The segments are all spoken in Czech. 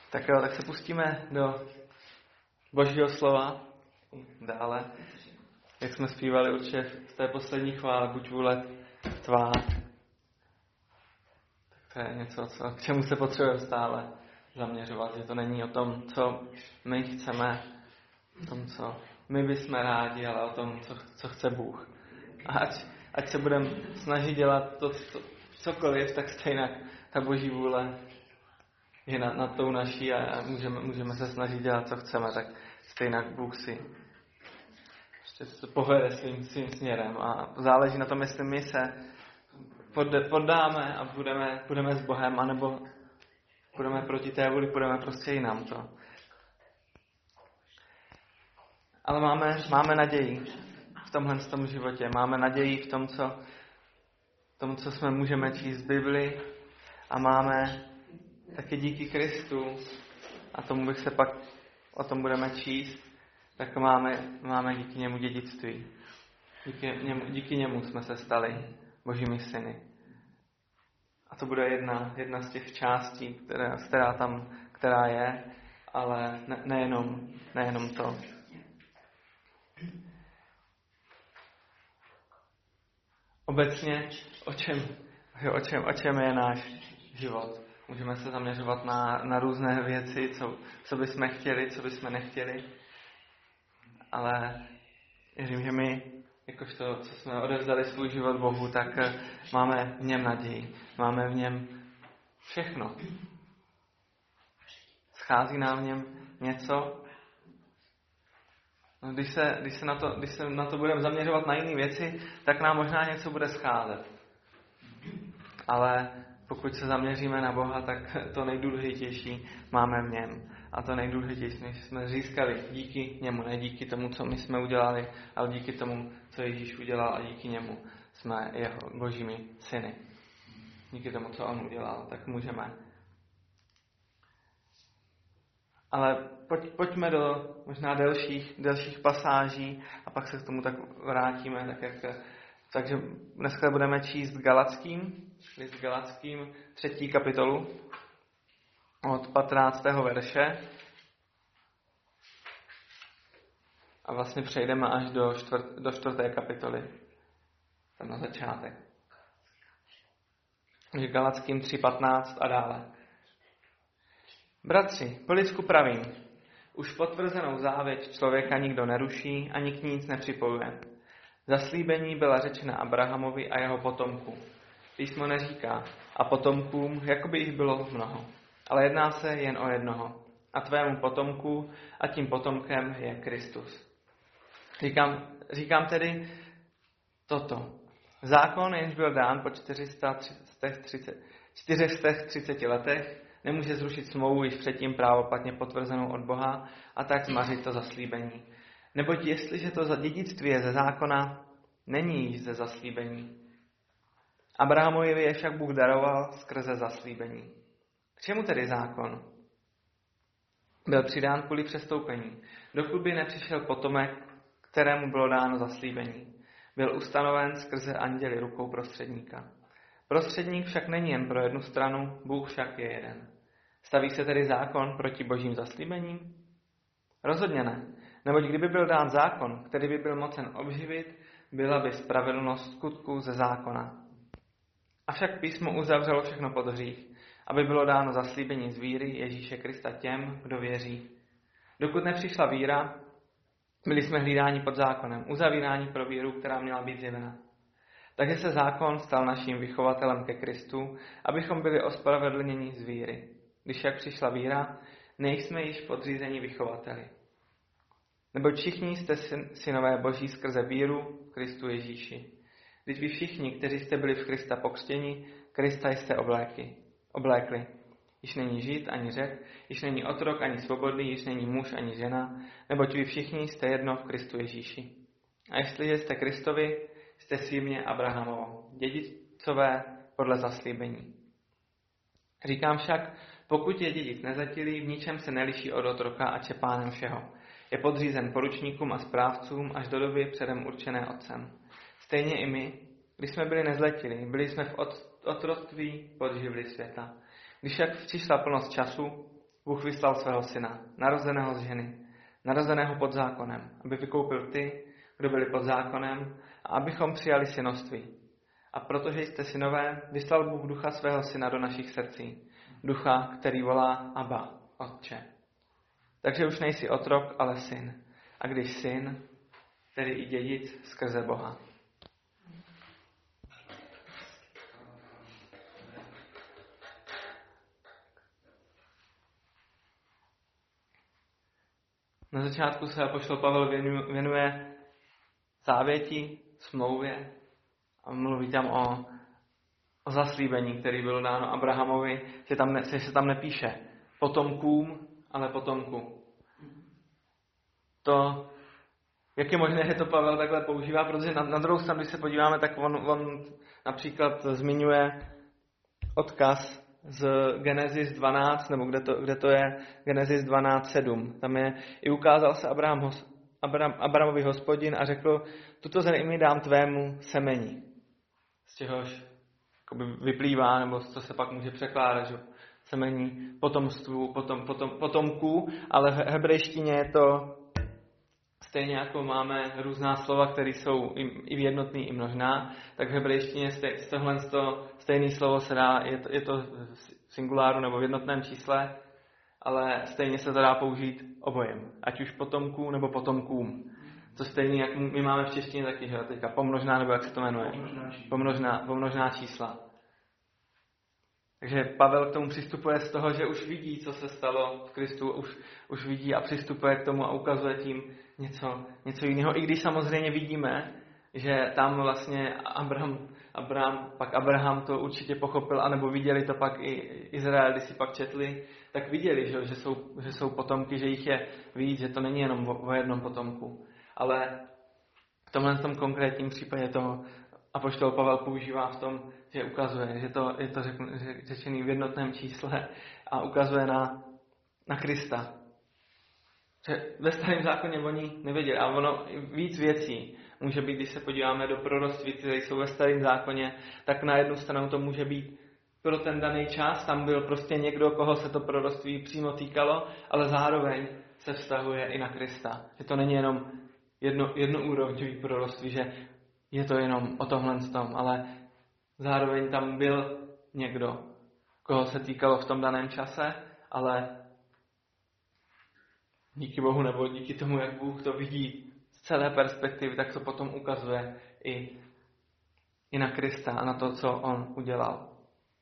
Tak jo, tak se pustíme do Božího slova dále. Jak jsme zpívali určitě v té poslední chvále, buď vůle tvá. Tak to je něco, k čemu se potřebujeme stále zaměřovat. Že to není o tom, co my chceme, o tom, co my bychom rádi, ale o tom, co chce Bůh. A ať se budeme snažit dělat to cokoliv, tak stejně ta Boží vůle je nad tou naší a můžeme se snažit dělat, co chceme, tak stejně Bůh si prostě povede svým směrem. A záleží na tom, jestli my se poddáme a budeme s Bohem, anebo budeme proti té vůli, budeme prostě jinam to. Ale máme naději v tomhle životě. Máme naději v tom, co jsme můžeme číst v Bibli, a máme taky díky Kristu, a tomu bych se pak o tom budeme číst, tak máme díky němu dědictví. Díky němu jsme se stali Božími syny. A to bude jedna z těch částí, která je, ale nejenom to. Obecně, o čem je náš život? Můžeme se zaměřovat na různé věci, co bychom chtěli, co bychom nechtěli. Ale věřím, že my, jakožto, co jsme odevzdali svůj život Bohu, tak máme v něm naději. Máme v něm všechno. Schází nám v něm něco. No, když se na to budeme zaměřovat na jiné věci, tak nám možná něco bude scházet. Ale pokud se zaměříme na Boha, tak to nejdůležitější máme v něm. A to nejdůležitější jsme získali díky němu, ne díky tomu, co my jsme udělali, ale díky tomu, co Ježíš udělal, a díky němu jsme jeho Božími syny. Díky tomu, co on udělal, tak můžeme. Ale pojďme do možná delších pasáží a pak se k tomu tak vrátíme. Takže dneska budeme číst list Galackým 3. kapitolu od 15. verše a vlastně přejdeme až do 4. kapitoly. Tam na začátek. Takže Galackým 3.15 a dále. Bratři, po lidsku pravím, už potvrzenou závěť člověka nikdo neruší ani k ní nic nepřipojuje. Zaslíbení byla řečena Abrahamovi a jeho potomku. Písmo neříká a potomkům, jako by jich bylo mnoho, ale jedná se jen o jednoho. A tvému potomku a tím potomkem je Kristus. Říkám tedy toto. Zákon, jenž byl dán po 430 letech, nemůže zrušit smlouvu již předtím právoplatně potvrzenou od Boha a tak zmařit to zaslíbení. Neboť jestliže to dědictví je ze zákona, není již ze zaslíbení. Abrahamovi je však Bůh daroval skrze zaslíbení. K čemu tedy zákon? Byl přidán kvůli přestoupení, dokud by nepřišel potomek, kterému bylo dáno zaslíbení. Byl ustanoven skrze anděli rukou prostředníka. Prostředník však není jen pro jednu stranu, Bůh však je jeden. Staví se tedy zákon proti božím zaslíbením? Rozhodně ne. Neboť kdyby byl dán zákon, který by byl mocen obživit, byla by spravedlnost skutku ze zákona. Avšak písmo uzavřelo všechno pod hřích, aby bylo dáno zaslíbení z víry Ježíše Krista těm, kdo věří. Dokud nepřišla víra, byli jsme hlídáni pod zákonem, uzavíráni pro víru, která měla být zjevena. Takže se zákon stal naším vychovatelem ke Kristu, abychom byli ospravedlněni z víry. Když však přišla víra, nejsme již podřízeni vychovateli. Neboť všichni jste synové Boží skrze víru v Kristu Ježíši. Vždyť vy všichni, kteří jste byli v Krista pokřtěni, Krista jste oblékli. Již není žid ani Řek, již není otrok ani svobodný, již není muž ani žena, neboť vy všichni jste jedno v Kristu Ježíši. A jestliže jste Kristovi, jste símě Abrahamovo, dědicové podle zaslíbení. Říkám však, pokud je dědic nezatilý, v ničem se neliší od otroka a je pánem všeho. Je podřízen poručníkům a správcům až do doby předem určené otcem. Stejně i my, když jsme byli nezletilí, byli jsme v otroctví pod živly světa. Když však přišla plnost času, Bůh vyslal svého syna, narozeného z ženy, narozeného pod zákonem, aby vykoupil ty, kdo byli pod zákonem, a abychom přijali synoství. A protože jste synové, vyslal Bůh ducha svého syna do našich srdcí. Ducha, který volá Abba, Otče. Takže už nejsi otrok, ale syn. A když syn, tedy i dědic skrze Boha. Na začátku se apoštol Pavel věnuje závěti, smlouvě a mluví tam o zaslíbení, který bylo dáno Abrahamovi, že se tam nepíše potomkům, ale potomku. To, jak je možné, že to Pavel takhle používá, protože na druhou stranu, když se podíváme, tak on například zmiňuje odkaz z Genesis 12, nebo kde to je, Genesis 12:7. Tam je, i ukázal se Abrahamovi Hospodin a řekl, tuto zemi dám tvému semení. Z čehož vyplývá, nebo co se pak může překládat, že semení potomstvu, potomků, ale v hebrejštině je to stejně jako máme různá slova, které jsou i jednotný, i množná, tak v hebrejštině z tohle stejné slovo se dá, je to v singuláru nebo v jednotném čísle, ale stejně se to dá použít obojem. Ať už potomků nebo potomkům. To stejně, jak my máme v češtině taky, že teďka pomnožná, nebo jak se to jmenuje? Pomnožná čísla. Takže Pavel k tomu přistupuje z toho, že už vidí, co se stalo v Kristu, už vidí a přistupuje k tomu a ukazuje tím něco jiného. I když samozřejmě vidíme, že tam vlastně Abraham to určitě pochopil, anebo viděli to pak i Izrael, když si pak četli, tak viděli, že jsou potomky, že jich je víc, že to není jenom o jednom potomku. Ale v tomhle konkrétním případě toho apoštol Pavel používá v tom, že ukazuje, že je to řečený v jednotném čísle a ukazuje na Krista. Že ve starém zákoně oni nevěděli. A ono víc věcí může být, když se podíváme do proroctví, které jsou ve starém zákoně, tak na jednu stranu to může být pro ten daný čas, tam byl prostě někdo, koho se to proroctví přímo týkalo, ale zároveň se vztahuje i na Krista. Že to není jenom jednoúrovňový proroctví, že je to jenom o tomhle tom, ale zároveň tam byl někdo, koho se týkalo v tom daném čase, ale díky Bohu nebo díky tomu, jak Bůh to vidí z celé perspektivy, tak to potom ukazuje i na Krista a na to, co on udělal.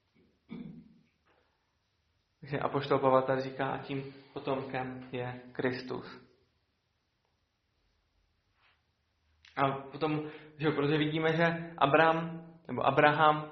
Takže apoštol Pavel tady říká, a tím potomkem je Kristus. A potom, protože vidíme, že Abraham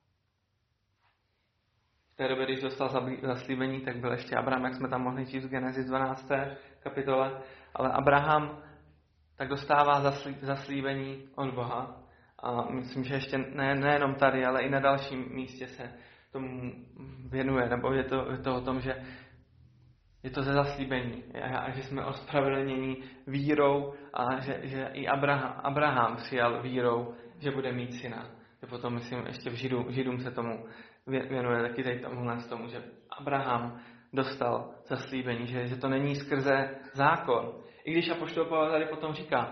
v té době, když dostal zaslíbení, tak byl ještě Abraham, jak jsme tam mohli číst v Genesis 12. kapitole, ale Abraham tak dostává zaslíbení od Boha. A myslím, že ještě nejenom tady, ale i na dalším místě se tomu věnuje, nebo je to o tom, že je to ze zaslíbení a že jsme ospravedlnění vírou a že i Abraham přijal vírou, že bude mít syna. Je potom, myslím, ještě v Židům se tomu věnuje taky tady tomu, že Abraham dostal zaslíbení, že to není skrze zákon. I když apoštol Pavel tady potom říká,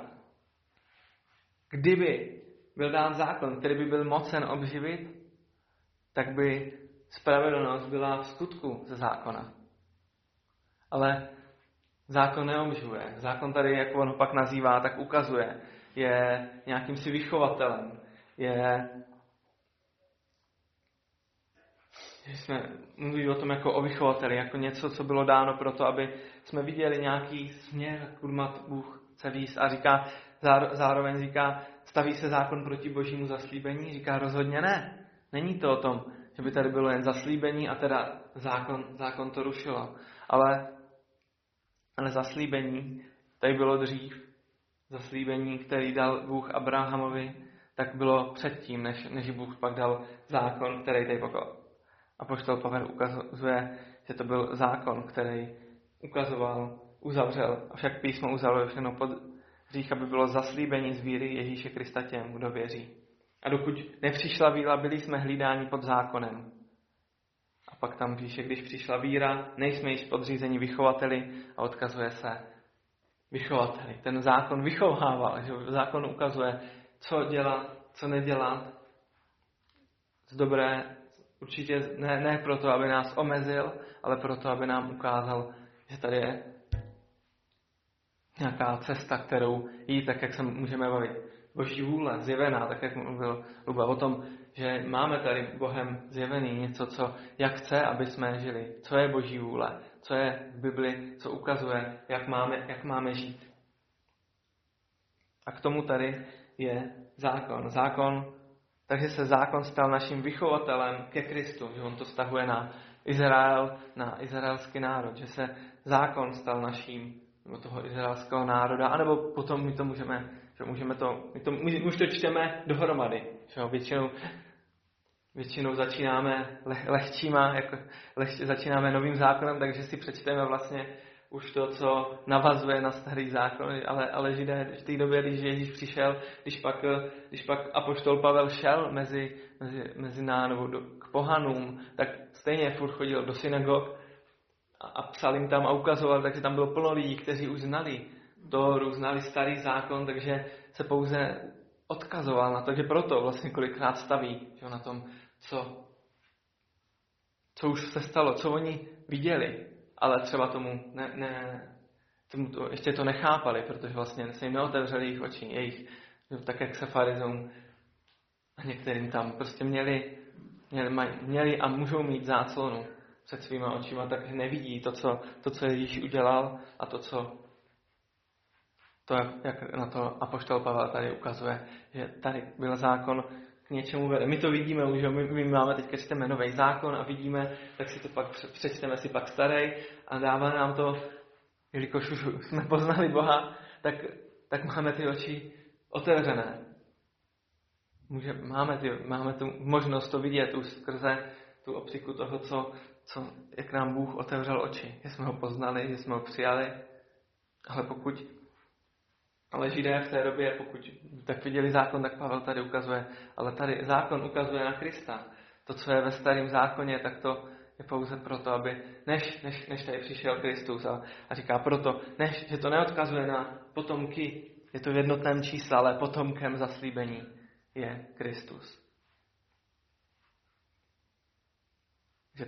kdyby byl dán zákon, který by byl mocen obživit, tak by spravedlnost byla v skutku ze zákona. Ale zákon neobživuje. Zákon tady, jak on ho pak nazývá, tak ukazuje. Je nějakým si vychovatelem. Že jsme mluví o tom jako o vychovateli, jako něco, co bylo dáno proto, aby jsme viděli nějaký směr, kudy Bůh chce víc. A zároveň říká, staví se zákon proti božímu zaslíbení? Říká rozhodně ne. Není to o tom, že by tady bylo jen zaslíbení a teda zákon to rušilo. Ale zaslíbení tady bylo dřív. Zaslíbení, který dal Bůh Abrahamovi, tak bylo předtím, než Bůh pak dal zákon, který tady pokal. Apoštol Pavel ukazuje, že to byl zákon, který uzavřel, avšak písmo uzavřelo všechno pod hřích, aby bylo zaslíbení z víry Ježíše Krista těm, kdo věří. A dokud nepřišla víla, byli jsme hlídáni pod zákonem. A pak tam píše, když přišla víra, nejsme již podřízeni vychovateli a odkazuje se vychovateli. Ten zákon vychovával, že zákon ukazuje, co dělat, co nedělat. Dobré, určitě ne proto, aby nás omezil, ale proto, aby nám ukázal, že tady je nějaká cesta, kterou jít, tak jak se můžeme bavit. Boží vůle zjevená, tak jak mluvil Luba o tom, že máme tady Bohem zjevený něco, jak chce, aby jsme žili. Co je Boží vůle, co je v Bibli, co ukazuje, jak máme žít. A k tomu tady je zákon. Takže se zákon stal naším vychovatelem ke Kristu, že on to vztahuje na Izrael, na izraelský národ, že se zákon stal naším, nebo toho izraelského národa, anebo potom my to můžeme my už to čteme dohromady. Že? Většinou začínáme lehčíma, začínáme novým zákonem, takže si přečteme vlastně už to, co navazuje na starý zákon, ale Židé v té době, když Ježíš přišel, když pak apoštol Pavel šel mezi k pohanům, tak stejně furt chodil do synagog a psal jim tam a ukazoval, takže tam bylo plno lidí, kteří už znali Tóru, znali starý zákon, takže se pouze odkazoval na to, že proto vlastně kolikrát staví, že na tom, co už se stalo, co oni viděli, ale třeba tomu ještě to nechápali, protože vlastně se jim neotevřeli jejich oči, tak jak se farizům a některým tam prostě měli a můžou mít záclonu před svýma očima, tak nevidí to, co Ježíš udělal a jak na to apoštol Pavel tady ukazuje, že tady byl zákon k něčemu vede. My to vidíme už, my máme teďka čteme nový zákon a vidíme, tak si to pak přečteme si pak starý a dává nám to, jelikož už jsme poznali Boha, tak máme ty oči otevřené. Máme tu možnost to vidět už skrze tu optiku toho, jak nám Bůh otevřel oči. Že jsme ho poznali, že jsme ho přijali, ale Židé v té době, pokud tak viděli zákon, tak Pavel tady ukazuje, ale tady zákon ukazuje na Krista. To, co je ve starém zákoně, tak to je pouze proto, aby než tady přišel Kristus a říká proto, že to neodkazuje na potomky, je to v jednotném čísle, ale potomkem zaslíbení je Kristus. Že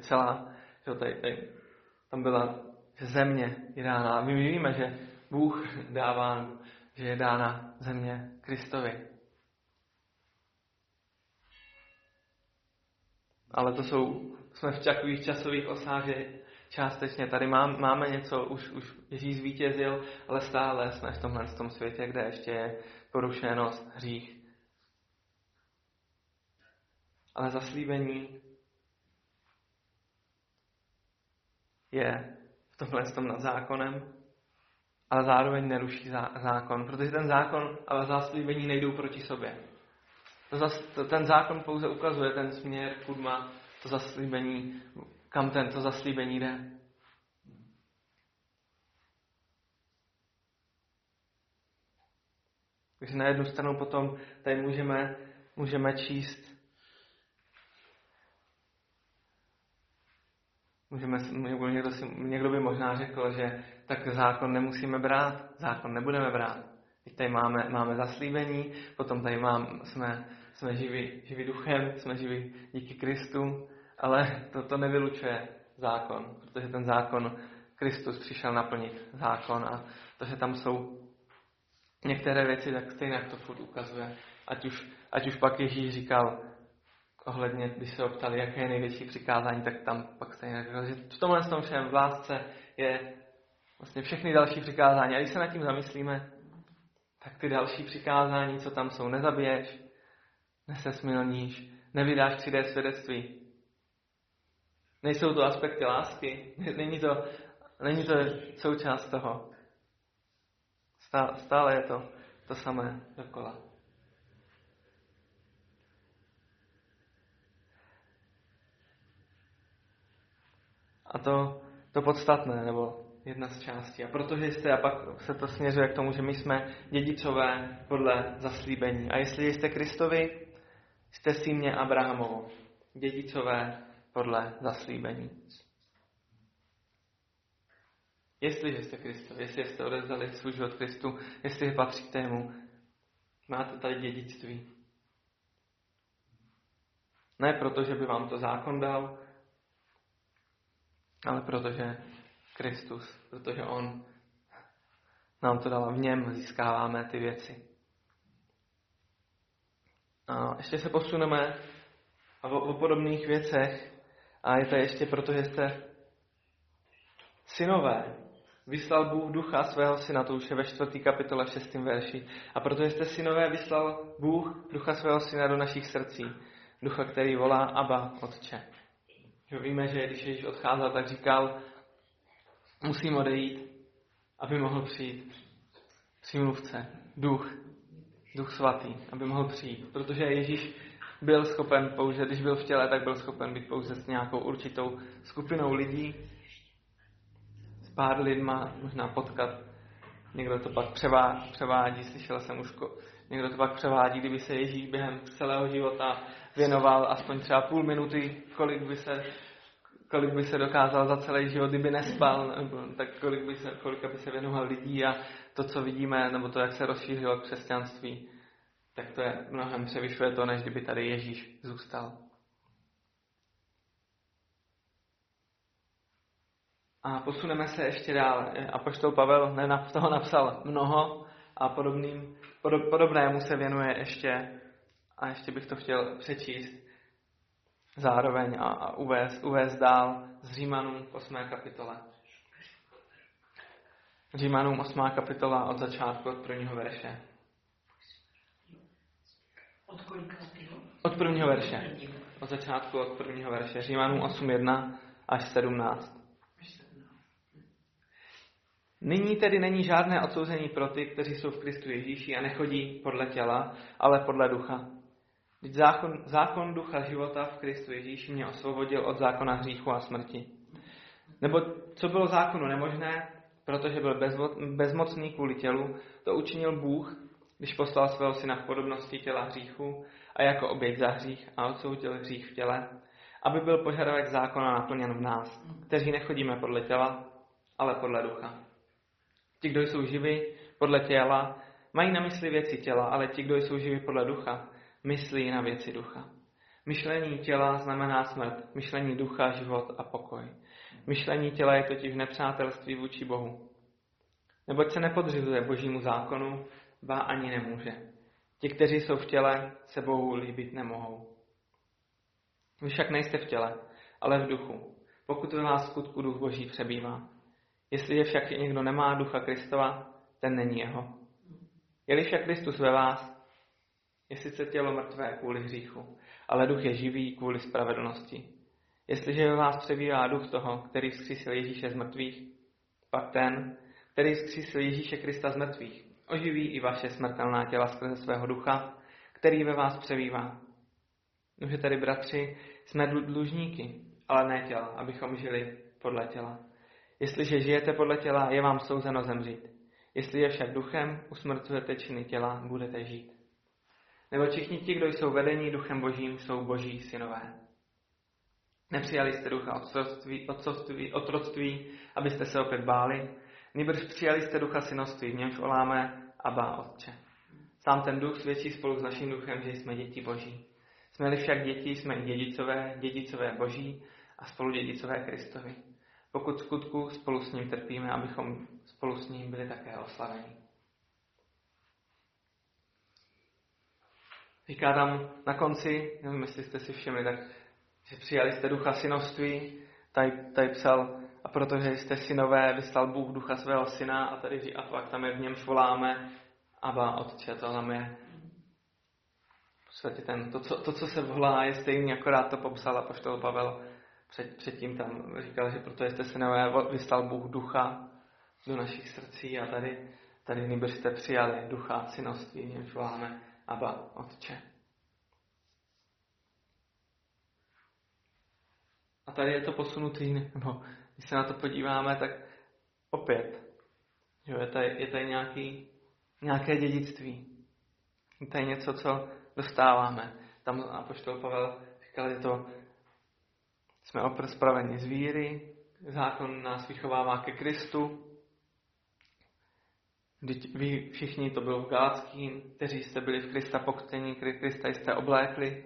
tam byla země je dána. My víme, že Bůh dává, že je dána země Kristovi. Ale jsme v takových časových osách, že částečně tady máme něco, už Ježíš zvítězil, ale stále jsme v tom světě, kde ještě je porušenost, hřích. Ale zaslíbení je v tomhle nad zákonem, ale zároveň neruší zákon, protože ten zákon a zaslíbení nejdou proti sobě. Ten zákon pouze ukazuje ten směr, kud má to zaslíbení, kam to zaslíbení jde. Takže na jednu stranu potom tady můžeme číst, někdo by možná řekl, že tak zákon nemusíme brát, zákon nebudeme brát. Teď tady máme zaslíbení, potom tady jsme živí duchem, jsme živí díky Kristu, ale to nevylučuje zákon, protože ten zákon, Kristus přišel naplnit zákon a to, že tam jsou některé věci, tak stejně to furt ukazuje. Ať už pak Ježíš říkal ohledně, když se ho ptali, jaké je největší přikázání, tak tam pak stejně říkal, že v tomhle všem v lásce je vlastně všechny další přikázání. A když se nad tím zamyslíme, tak ty další přikázání, co tam jsou, nezabiješ, nesesmilníš, nevydáš křivé svědectví. Nejsou to aspekty lásky, není to součást toho. Stále je to samé dokola. A to podstatné, nebo jedna z částí. A protože a pak se to směřuje k tomu, že my jsme dědicové podle zaslíbení. A jestli jste Kristovi, jste syně Abrahamovo. Dědicové podle zaslíbení. Jestliže jste Kristov, jestli jste odevzdali svůj život Kristu, jestli patříte jemu, máte tady dědictví. Ne proto, že by vám to zákon dal, ale protože Kristus, protože on nám to dal a v něm získáváme ty věci. A ještě se posuneme o podobných věcech a je to ještě proto, že jste synové. Vyslal Bůh ducha svého syna, to už je ve 4. kapitole 6. verši. A protože jste synové, vyslal Bůh ducha svého syna do našich srdcí. Ducha, který volá Abba, Otče. Že víme, že když Ježíš odcházel, tak říkal, musím odejít, aby mohl přijít přímluvce, Duch svatý, aby mohl přijít. Protože Ježíš byl schopen pouze, když byl v těle, tak byl schopen být pouze s nějakou určitou skupinou lidí, s pár lidma, možná potkat. Někdo to pak převádí, slyšel jsem už, někdo to pak převádí, kdyby se Ježíš během celého života věnoval aspoň třeba půl minuty, kolik by se dokázal za celý život, kdyby nespal, tak kolika by se věnoval lidí a to, co vidíme, nebo to, jak se rozšířilo křesťanství, tak to je mnohem převyšuje to, než kdyby tady Ježíš zůstal. A posuneme se ještě dál. Apoštol Pavel toho napsal mnoho a podobnému se věnuje ještě. A ještě bych to chtěl přečíst zároveň a uvést dál z Římanům 8. kapitole. Římanům 8. kapitola od začátku, od 1. verše. Od 1. verše. Od začátku, od 1. verše. Římanům 8.1 až 17. Nyní tedy není žádné odsouzení pro ty, kteří jsou v Kristu Ježíši a nechodí podle těla, ale podle ducha. Vždyť zákon ducha života v Kristu Ježíši mě osvobodil od zákona hříchu a smrti. Nebo co bylo zákonu nemožné, protože byl bezmocný kvůli tělu, to učinil Bůh, když poslal svého syna v podobnosti těla hříchu a jako oběť za hřích a odsoudil hřích v těle, aby byl požadavek zákona naplněn v nás, kteří nechodíme podle těla, ale podle ducha. Ti, kdo jsou živi podle těla, mají na mysli věci těla, ale ti, kdo jsou živi podle ducha, myslí na věci ducha. Myšlení těla znamená smrt, myšlení ducha, život a pokoj. Myšlení těla je totiž nepřátelství vůči Bohu. Neboť se nepodřizuje Božímu zákonu, ba ani nemůže. Ti, kteří jsou v těle, se Bohu líbit nemohou. Vy však nejste v těle, ale v duchu, pokud ve vás skutku duch Boží přebývá. Jestliže však někdo nemá ducha Kristova, ten není jeho. Je-li však Kristus ve vás, je sice tělo mrtvé kvůli hříchu, ale duch je živý kvůli spravedlnosti. Jestliže ve vás přebývá duch toho, který vzkřísil Ježíše z mrtvých, pak ten, který vzkřísil Ježíše Krista z mrtvých, oživí i vaše smrtelná těla skrze svého ducha, který ve vás přebývá. Nože tedy, bratři, jsme dlužníky, ale ne těla, abychom žili podle těla. Jestliže žijete podle těla, je vám souzeno zemřít. Jestli však duchem usmrcujete činy těla, budete žít. Nebo všichni ti, kdo jsou vedení duchem Božím, jsou Boží synové. Nepřijali jste ducha otroctví, abyste se opět báli, nýbrž přijali jste ducha synoství, v němž voláme Abba, Otče. Sám ten duch svědčí spolu s naším duchem, že jsme děti Boží. Jsme-li však děti, jsme i dědicové Boží a spoludědicové Kristovi. Pokud skutku spolu s ním trpíme, abychom spolu s ním byli také oslaveni. Říká tam na konci, nevím, jestli jste si všimli, tak, že přijali jste ducha synoství, tady psal, a protože jste synové, vyslal Bůh ducha svého syna, a tady a pak tam je v němž voláme Abba, Otče, to tam je v podstatě to, co se volá, je stejný, akorát to popsal apoštol Pavel. Předtím tam říkal, že protože jste synové, vyslal Bůh ducha do našich srdcí a tady nýbrž jste přijali ducha synoství, v němž voláme Abba, Otče. A tady je to posunutý, nebo když se na to podíváme, tak opět, že je tady nějaké dědictví. Je tady něco, co dostáváme. Tam apoštol Pavel říkal, že to jsme spraveni z víry, zákon nás vychovává ke Kristu. Vždyť vy všichni, to bylo v Galackým, kteří jste byli v Krista pokřtěni, Krista jste oblékli.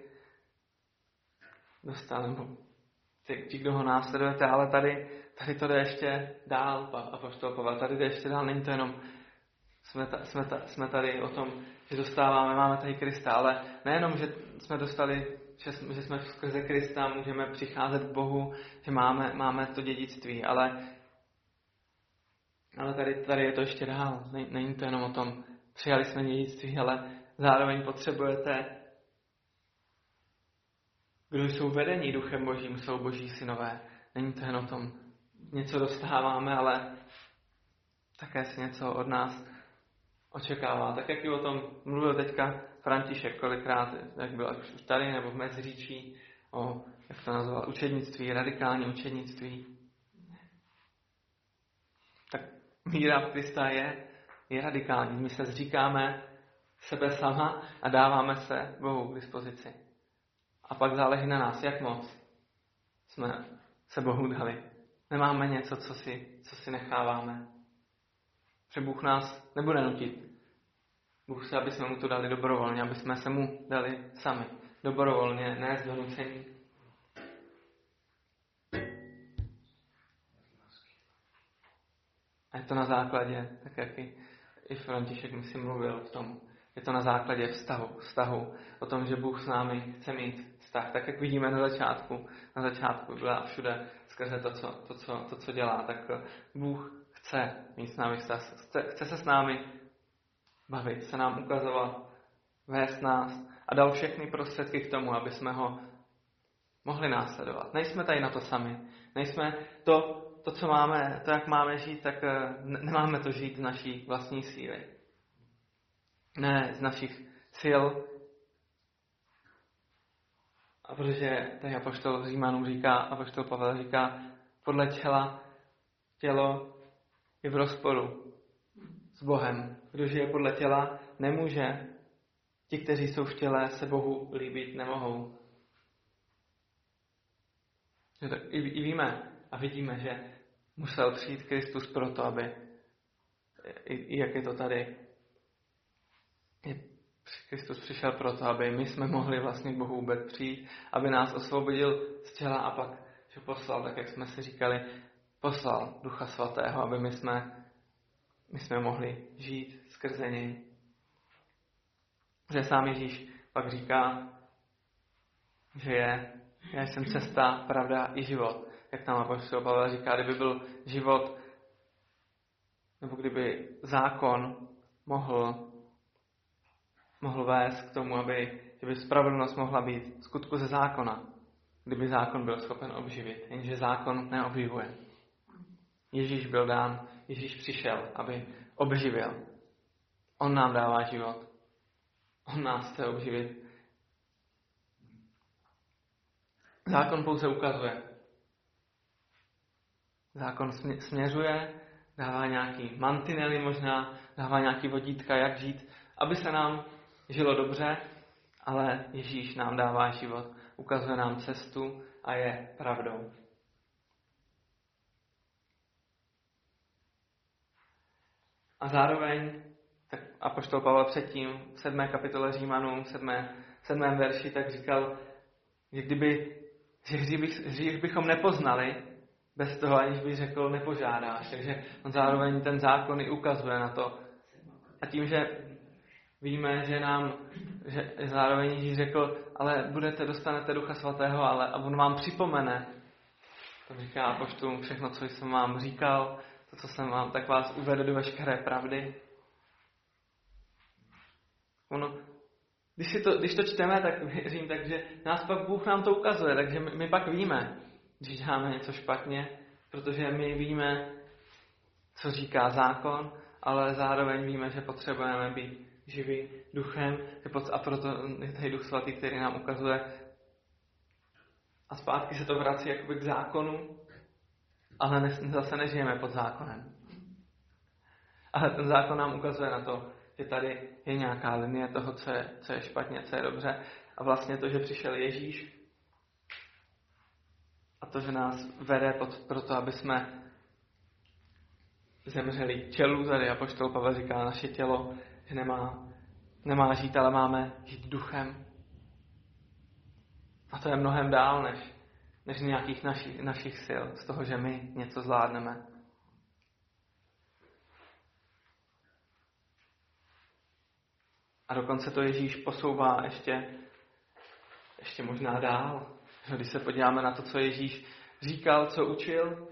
Nebo ti, kdo ho následujete, ale tady to jde ještě dál, apoštol Pavel, tady jde ještě dál, není to jenom, jsme tady o tom, že dostáváme, máme tady Krista, ale nejenom, že jsme dostali, že jsme skrze Krista můžeme přicházet k Bohu, že máme to dědictví, ale tady je to ještě dál. Není to jenom o tom, přijali jsme dědictví, ale zároveň potřebujete, kdo jsou vedení Duchem Božím, jsou Boží synové. Není to jen o tom, něco dostáváme, ale také si něco od nás očekává. Tak jak i o tom mluvil teďka František kolikrát, jak byl už tady nebo v Meziříčí, o, jak to nazval, učednictví, radikální učednictví. Tak víra v Krista je radikální. My se zříkáme sebe sama a dáváme se Bohu k dispozici. A pak záleží na nás, jak moc jsme se Bohu dali. Nemáme něco, co si necháváme. Že Bůh nás nebude nutit. Bůh chce, aby jsme mu to dali dobrovolně, aby jsme se mu dali sami. Dobrovolně, ne z donucení. A je to na základě, tak jak i František myslím mluvil v tom, je to na základě vztahu, o tom, že Bůh s námi chce mít vztah. Tak jak vidíme na začátku byla všude skrze to, co dělá, tak Bůh chce mít s námi vztah, chce se s námi bavit, chce nám ukazovat, vést nás a dal všechny prostředky k tomu, aby jsme ho mohli následovat. Nejsme tady na to sami. Nejsme to, co máme, to, jak máme žít, tak nemáme to žít z naší vlastní síly. Ne z našich sil. A protože tady apoštol Římanům říká, apoštol Pavel říká, podle tělo je v rozporu s Bohem. Kdo žije podle těla, nemůže. Ti, kteří jsou v těle, se Bohu líbit nemohou. I víme a vidíme, že musel přijít Kristus proto, aby, i jak je to tady, Kristus přišel proto, aby my jsme mohli vlastně k Bohu vůbec přijít, aby nás osvobodil z těla a pak, že poslal, tak jak jsme si říkali, poslal Ducha Svatého, aby my jsme mohli žít skrze něj. Že sám Ježíš pak říká, že já jsem cesta, pravda i život. Jak tam apoštol Pavel říká, kdyby byl život, nebo kdyby zákon mohl vést k tomu, kdyby spravedlnost mohla být skutku ze zákona, kdyby zákon byl schopen obživit, jenže zákon neobživuje. Ježíš byl dán, Ježíš přišel, aby obživil. On nám dává život. On nás chce obživit. Zákon pouze ukazuje. Zákon směřuje, dává nějaký mantinely možná, dává nějaký vodítka, jak žít, aby se nám žilo dobře, ale Ježíš nám dává život, ukazuje nám cestu a je pravdou. A zároveň, tak apoštol Pavel předtím v 7. kapitole Římanům, 7. verši, tak říkal, že že hřích bychom nepoznali, bez toho, aniž by řekl, nepožádáš. Takže on zároveň ten zákon i ukazuje na to. A tím, že víme, že zároveň Ježíš řekl, ale dostanete Ducha Svatého, a on vám připomene, to říká apoštolům všechno, co jsem vám říkal, to, co jsem vám, tak vás uvede do veškeré pravdy. Když to čteme, tak věřím, takže nás pak Bůh nám to ukazuje, takže my pak víme, když děláme něco špatně, protože my víme, co říká zákon, ale zároveň víme, že potřebujeme být živí duchem a proto je tady Duch Svatý, který nám ukazuje a zpátky se to vrací jakoby k zákonu, ale zase nežijeme pod zákonem. Ale ten zákon nám ukazuje na to, že tady je nějaká linie toho, co je špatně, co je dobře. A vlastně to, že přišel Ježíš a to, že nás vede proto, aby jsme zemřeli tělu. Tady apoštol Pavel říká, naše tělo, že nemá žít, ale máme žít duchem. A to je mnohem dál, než nějakých našich sil, z toho, že my něco zvládneme. A dokonce to Ježíš posouvá ještě možná dál. Když se podíváme na to, co Ježíš říkal, co učil,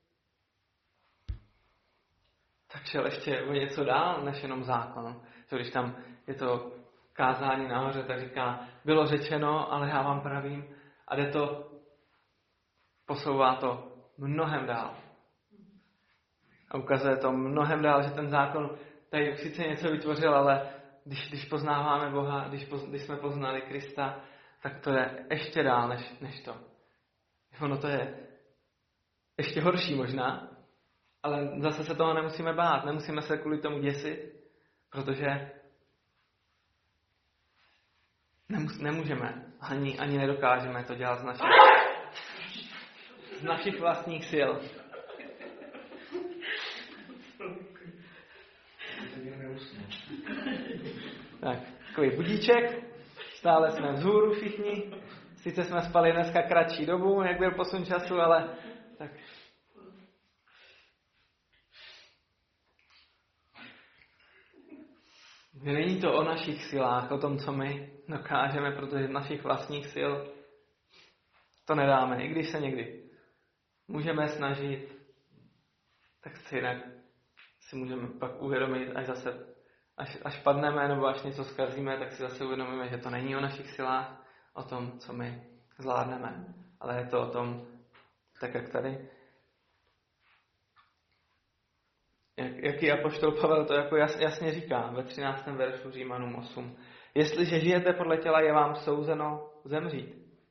tak šel ještě o něco dál, než jenom zákon. Když tam je to kázání nahoře, tak říká, bylo řečeno, ale já vám pravím. A posouvá to mnohem dál. A ukazuje to mnohem dál, že ten zákon tady sice něco vytvořil, ale když poznáváme Boha, když jsme poznali Krista, tak to je ještě dál než to. Ono to je ještě horší možná, ale zase se toho nemusíme bát, nemusíme se kvůli tomu děsit, protože nemůžeme, ani nedokážeme to dělat z našich vlastních sil. Tak, takový budíček, stále jsme vzhůru všichni, sice jsme spali dneska kratší dobu, jak byl posun času, ale tak. Není to o našich silách, o tom, co my dokážeme, protože našich vlastních sil to nedáme, i když se někdy můžeme snažit, tak stejně si můžeme pak uvědomit, až padneme nebo až něco zkazíme, tak si zase uvědomíme, že to není o našich silách, o tom, co my zvládneme, ale je to o tom, tak jak tady. Jaký apoštol Pavel to jako jasně říká ve 13. veršu Římanům 8. Jestliže žijete podle těla, je vám souzeno zemřít.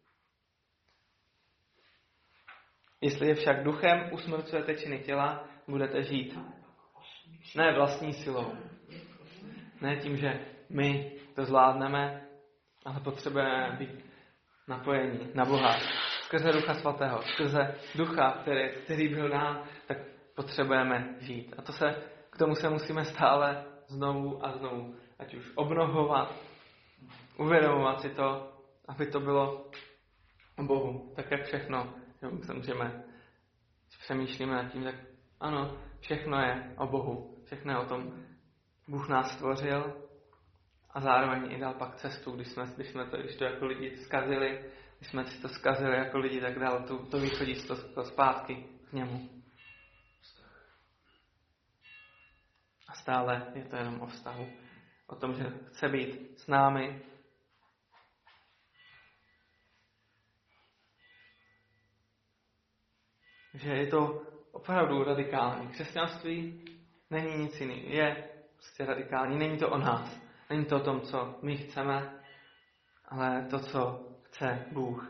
Jestli však duchem usmrcujete činy těla, budete žít. Ne vlastní silou. Ne tím, že my to zvládneme, ale potřebujeme být napojení na Boha. Skrze Ducha Svatého, skrze Ducha, který byl nám, tak potřebujeme žít. A k tomu se musíme stále znovu a znovu, ať už obnovovat, uvědomovat si to, aby to bylo o Bohu. Tak jak všechno, se můžeme, když přemýšlíme nad tím, tak ano, všechno je o Bohu. Všechno je o tom, Bůh nás stvořil a zároveň i dal pak cestu, když to jako lidi zkazili, když jsme si to zkazili jako lidi, tak dal to východisko zpátky k němu. A stále je to jenom o vztahu. O tom, že chce být s námi. Že je to opravdu radikální. Křesťanství není nic jiný. Je prostě radikální. Není to o nás. Není to o tom, co my chceme, ale to, co chce Bůh.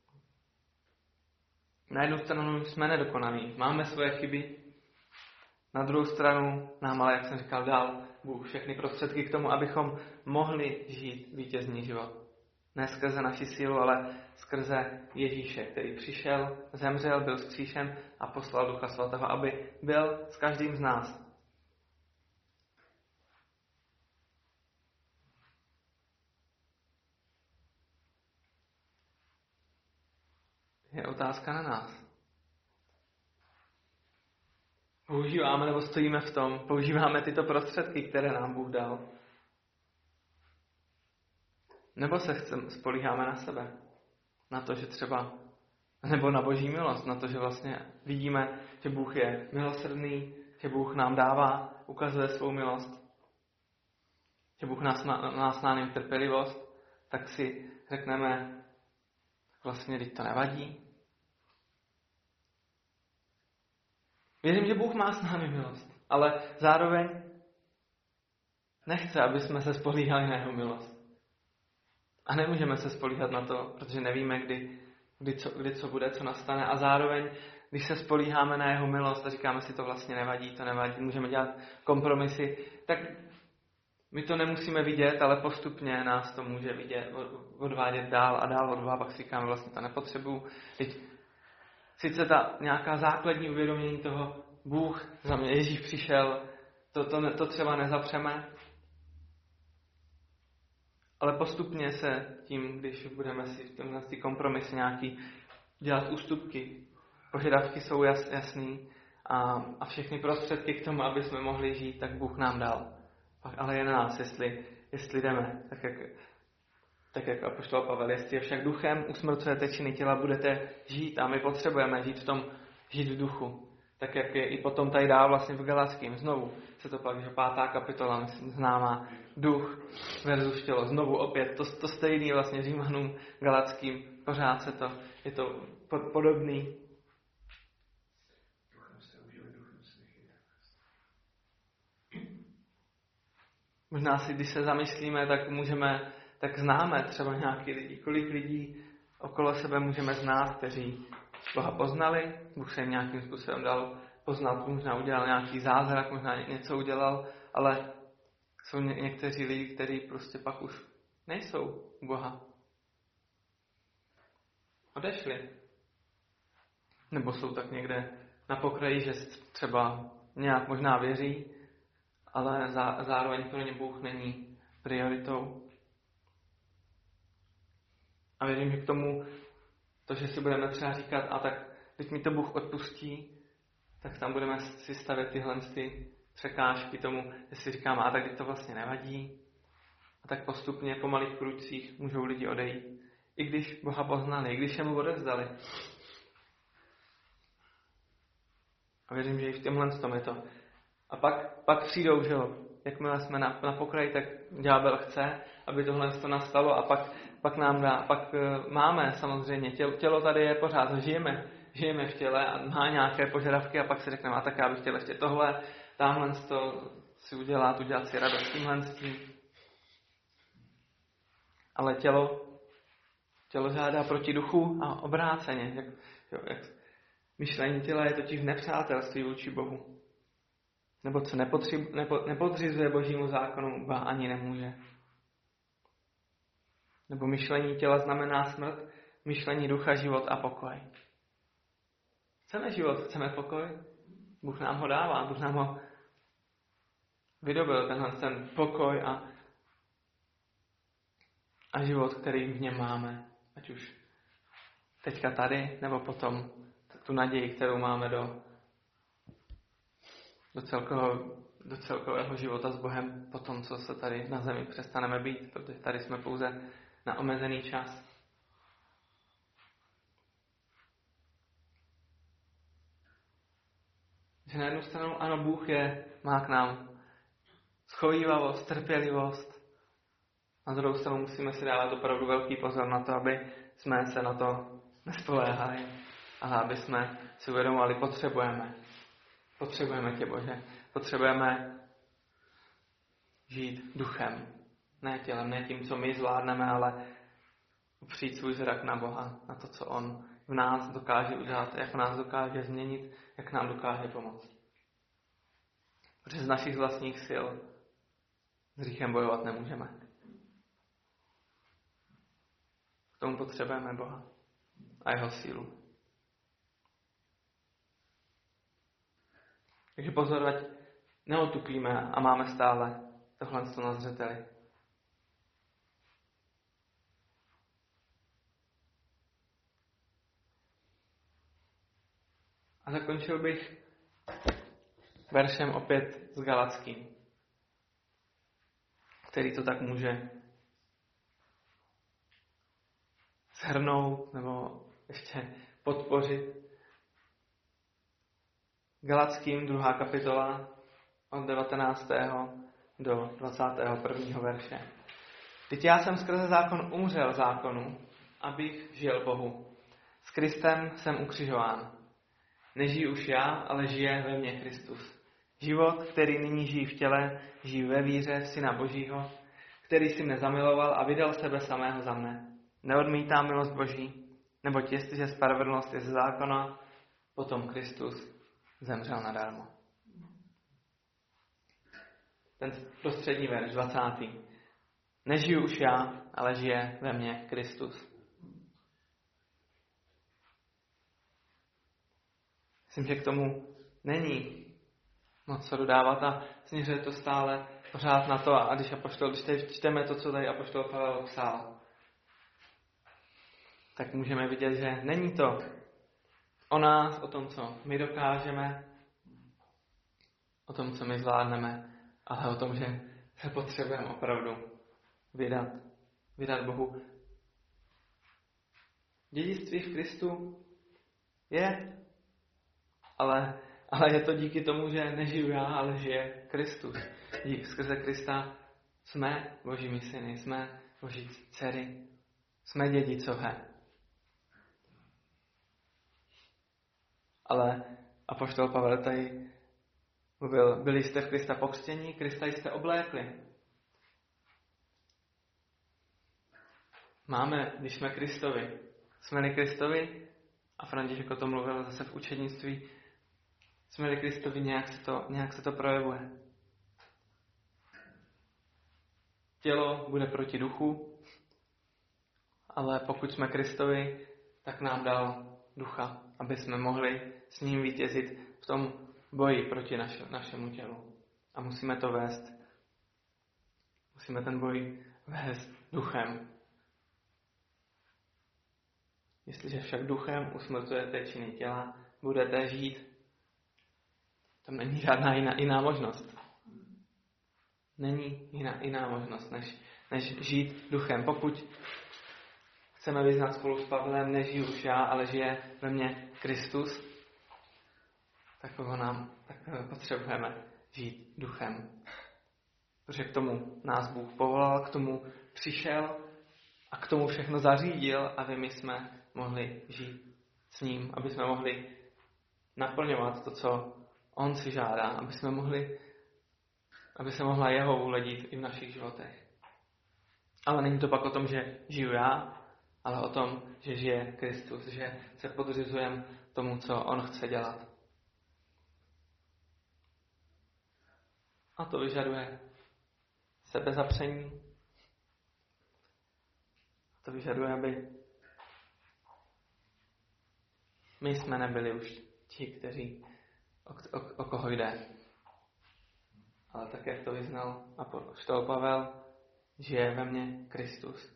Na jednu stranu jsme nedokonalí. Máme svoje chyby. Na druhou stranu nám ale, jak jsem říkal, dal Bůh všechny prostředky k tomu, abychom mohli žít vítězný život. Ne skrze naši sílu, ale skrze Ježíše, který přišel, zemřel, byl vzkříšen a poslal Ducha Svatého, aby byl s každým z nás. Je otázka na nás. Používáme nebo stojíme v tom, používáme tyto prostředky, které nám Bůh dal. Nebo se spolíháme na sebe. Na to, že třeba, nebo na Boží milost, na to, že vlastně vidíme, že Bůh je milosrdný, že Bůh nám dává, ukazuje svou milost, že Bůh nás má trpělivost, tak si řekneme, vlastně, teď to nevadí. Věřím, že Bůh má s námi milost, ale zároveň nechce, aby jsme se spolíhali na jeho milost. A nemůžeme se spolíhat na to, protože nevíme, kdy co bude, co nastane. A zároveň, když se spolíháme na jeho milost a říkáme si, to vlastně nevadí, můžeme dělat kompromisy, tak my to nemusíme vidět, ale postupně nás to může odvádět dál a dál od Boha. Pak si říkáme, vlastně to nepotřebuju. Teď Sice ta nějaká základní uvědomění toho, Bůh za mě, Ježíš přišel, to třeba nezapřeme, ale postupně se tím, když budeme si v tomhle kompromis nějaký dělat ústupky, požadavky jsou jasný a všechny prostředky k tomu, aby jsme mohli žít, tak Bůh nám dal. Ale je na nás, jestli jdeme, tak jak apoštol Pavel, jestli je však duchem usmrcujete činy těla, budete žít a my potřebujeme žít v duchu. Tak jak je i potom tady dál vlastně v Galackým. Znovu se to pak, že 5. kapitola, myslím, známá, duch versus tělo. Znovu opět to stejný vlastně Římanům, Galackým, pořád je to podobný. Možná si, když se zamyslíme, tak známe třeba nějaký lidi. Kolik lidí okolo sebe můžeme znát, kteří Boha poznali, Bůh se jim nějakým způsobem dal poznat, možná udělal nějaký zázrak, možná něco udělal, ale jsou někteří lidi, kteří prostě pak už nejsou u Boha. Odešli. Nebo jsou tak někde na pokraji, že třeba nějak možná věří, ale zároveň pro ně Bůh není prioritou. A věřím, že k tomu, to, že si budeme třeba říkat, a tak když mi to Bůh odpustí, tak tam budeme si stavět tyhle překážky tomu, že si říkáme, a tak to vlastně nevadí. A tak postupně po malých kručcích můžou lidi odejít. I když Boha poznali, i když je mu odevzdali. A věřím, že i v tomhle tom je to. A pak přijdou, že jo, jakmile jsme na pokraji, tak ďábel chce, aby tohle to nastalo a pak nám dá, pak máme samozřejmě, tělo tady je pořád, žijeme v těle a má nějaké požadavky a pak si řekneme, a tak já bych chtěl ještě tohle, tamhle to si udělat si radost tímhle s tím. Ale tělo žádá proti duchu a obráceně. Jak myšlení těla je totiž v nepřátelství vůči Bohu. Nebo co nepodřizuje Božímu zákonu, ba ani nemůže. Nebo myšlení těla znamená smrt, myšlení ducha život a pokoj. Chceme život, chceme pokoj? Bůh nám ho dává, Bůh nám ho vydobil, ten pokoj a život, který v něm máme. Ať už teďka tady, nebo potom tu naději, kterou máme do celkového života s Bohem po tom, co se tady na zemi přestaneme být, protože tady jsme pouze na omezený čas. Že na jednu stranu, ano, Bůh má k nám schovívavost, trpělivost. Na druhou stranu musíme si dávat opravdu velký pozor na to, aby jsme se na to nespoléhali, ale aby jsme si uvědomovali, potřebujeme tě, Bože. Potřebujeme žít duchem, ne tělem, ne tím, co my zvládneme, ale upřít svůj zrak na Boha, na to, co on v nás dokáže udělat, jak nás dokáže změnit, jak nám dokáže pomoct. Protože z našich vlastních sil s hříchem bojovat nemůžeme. K tomu potřebujeme Boha a jeho sílu. Takže pozor, ať neotupíme a máme stále tohle na zřeteli. A zakončil bych veršem opět s Galackým, který to tak může shrnout nebo ještě podpořit. Galackým 2. kapitola od 19. do 21. verše. Teď já jsem skrze zákon umřel zákonu, abych žil Bohu. S Kristem jsem ukřižován. Nežiju už já, ale žije ve mně Kristus. Život, který nyní žijí v těle, žijí ve víře v Syna Božího, který si mne zamiloval a vydal sebe samého za mne. Neodmítám milost Boží, neboť jestliže spravedlnost je ze zákona, potom Kristus zemřel nadarmo. Ten prostřední verš, 20. Nežiju už já, ale žije ve mně Kristus. Myslím, že k tomu není moc co dodávat a směřuje to stále pořád na to. A když tady čteme to, co tady apoštol Pavel psal, tak můžeme vidět, že není to o nás, o tom, co my dokážeme, o tom, co my zvládneme, ale o tom, že se potřebujeme opravdu vydat Bohu. Dědictví v Kristu je, ale je to díky tomu, že nežiju já, ale žije Kristus. Skrze Krista jsme Božími syny, jsme Boží dcery, jsme dědicové. Ale apoštol Pavel tady mluvil, byli jste v Krista pokřtění, Krista jste oblékli. Když jsme Kristovi, jsme-li Kristovi, a František o tom mluvil zase v učednictví, jsme-li Kristovi, nějak se to projevuje. Tělo bude proti duchu, ale pokud jsme Kristovi, tak nám dal ducha, aby jsme mohli s ním vítězit v tom boji proti našemu tělu. A musíme to vést. Musíme ten boj vést duchem. Jestliže však duchem usmrtujete činy těla, budete žít. Tam není žádná jiná možnost. Není jiná možnost, než žít duchem. Pokud chceme vyznat spolu s Pavlem, nežiju už já, ale žije ve mně Kristus, tak potřebujeme žít duchem. Protože k tomu nás Bůh povolal, k tomu přišel a k tomu všechno zařídil, aby my jsme mohli žít s ním, aby jsme mohli naplňovat to, co on si žádá, aby se mohla jeho vůle dít i v našich životech. Ale není to pak o tom, že žiju já, ale o tom, že žije Kristus, že se podřizujeme tomu, co on chce dělat. A to vyžaduje sebezapření. To vyžaduje, aby my jsme nebyli už ti, kteří o koho jde. Ale tak, jak to vyznal apoštol Pavel, žije ve mně Kristus.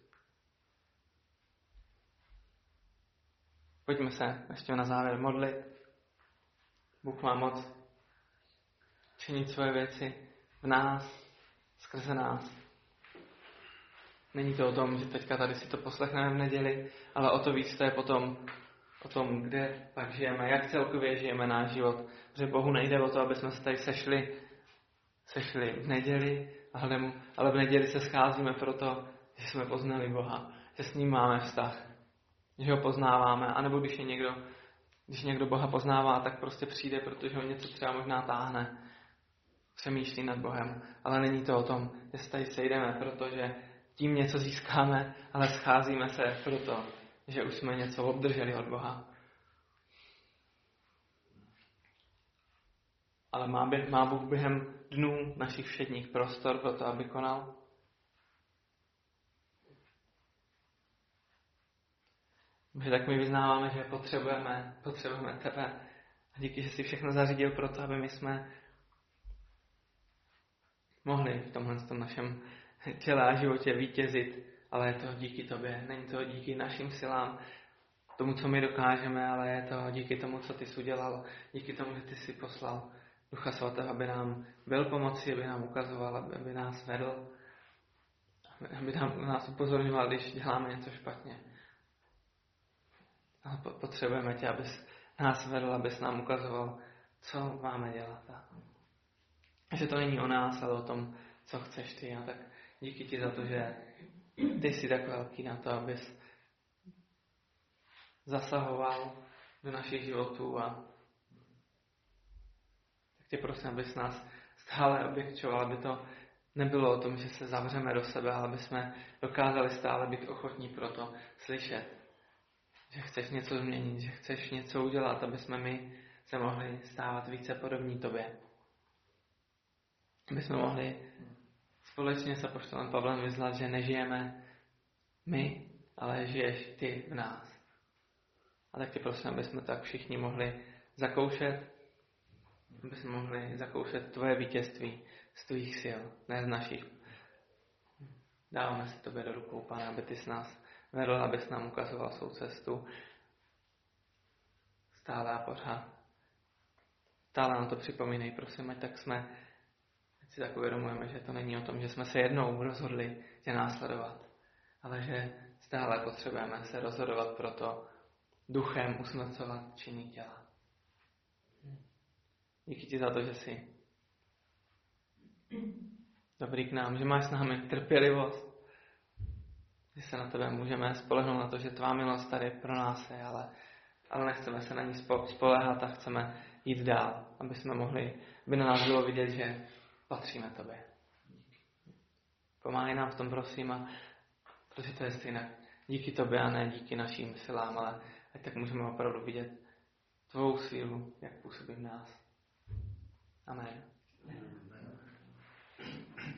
Pojďme se ještě na závěr modlit. Bůh má moc činit svoje věci v nás, skrze nás. Není to o tom, že teďka tady si to poslechneme v neděli, ale o to víc to je potom o tom, kde pak žijeme, jak celkově žijeme náš život. Protože Bohu nejde o to, aby jsme se tady sešli v neděli, ale v neděli se scházíme proto, že jsme poznali Boha, že s ním máme vztah, že ho poznáváme, anebo když někdo Boha poznává, tak prostě přijde, protože ho něco třeba možná táhne, přemýšlí nad Bohem, ale není to o tom, že se tady sejdeme, protože tím něco získáme, ale scházíme se proto, že už jsme něco obdrželi od Boha. Ale má Bůh během dnů našich všedních prostor pro to, aby konal? Protože tak my vyznáváme, že potřebujeme tebe. A díky, že jsi všechno zařídil pro to, aby my jsme mohli v tomhle našem těle a životě vítězit, ale je to díky tobě. Není to díky našim silám, tomu, co my dokážeme, ale je to díky tomu, co ty jsi udělal, díky tomu, že ty jsi poslal Ducha Svatého, aby nám byl pomocí, aby nám ukazoval, aby nás vedl, aby nás upozorňoval, když děláme něco špatně. Ale potřebujeme tě, abys nás vedl, abys nám ukazoval, co máme dělat. A že to není o nás, ale o tom, co chceš ty. A tak díky ti za to, že ty jsi tak velký na to, abys zasahoval do našich životů a tak tě prosím, abys nás stále objekčoval, aby to nebylo o tom, že se zavřeme do sebe, ale aby jsme dokázali stále být ochotní pro to slyšet, že chceš něco změnit, že chceš něco udělat, aby jsme my se mohli stávat více podobní tobě. Aby jsme mohli společně s apoštolem Pavlem vyznat, že nežijeme my, ale žiješ ty v nás. A tak tě prosím, aby jsme tak všichni mohli mohli zakoušet tvoje vítězství z tvých sil, ne z našich. Dáváme se tobě do rukou, Pane, aby ty s nás vedl, abys nám ukazoval svou cestu stále a pořád. Stále nám to připomínej, prosím, ať si tak uvědomujeme, že to není o tom, že jsme se jednou rozhodli tě následovat, ale že stále potřebujeme se rozhodovat pro to duchem usmrcovat činy těla. Díky ti za to, že jsi dobrý k nám, že máš s námi trpělivost, že se na tebe můžeme spolehnout na to, že tvá milost tady pro nás je, ale nechceme se na ní spoléhat a chceme jít dál, aby na nás bylo vidět, že patříme tobě. Pomáhej nám v tom, prosím, protože to je stejně díky tobě a ne díky našim silám, ale ať tak můžeme opravdu vidět tvou sílu, jak působí v nás. Amen.